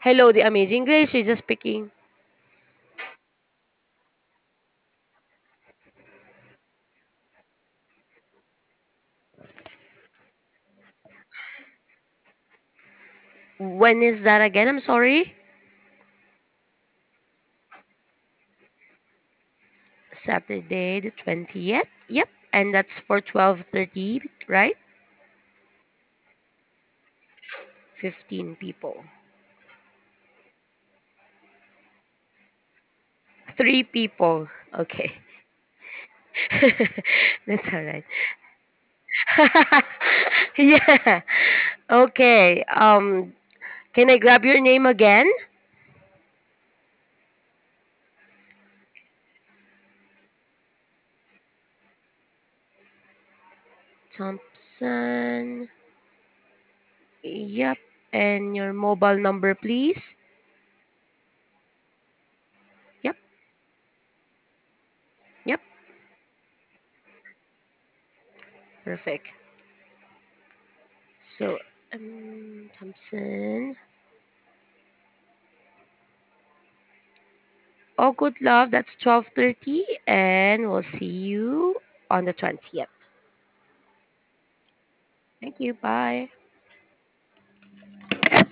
Hello, the amazing Grace. She's just speaking. When is that again? I'm sorry. Saturday the 20th. Yep. And that's for 12:30, right? 15 people. 3 people. Okay. That's all right. Yeah. Okay. Can I grab your name again? Thompson. Yep. And your mobile number, please. Yep. Yep. Perfect. So, Thompson. Oh, good love. That's 12:30, and we'll see you on the 20th. Thank you. Bye.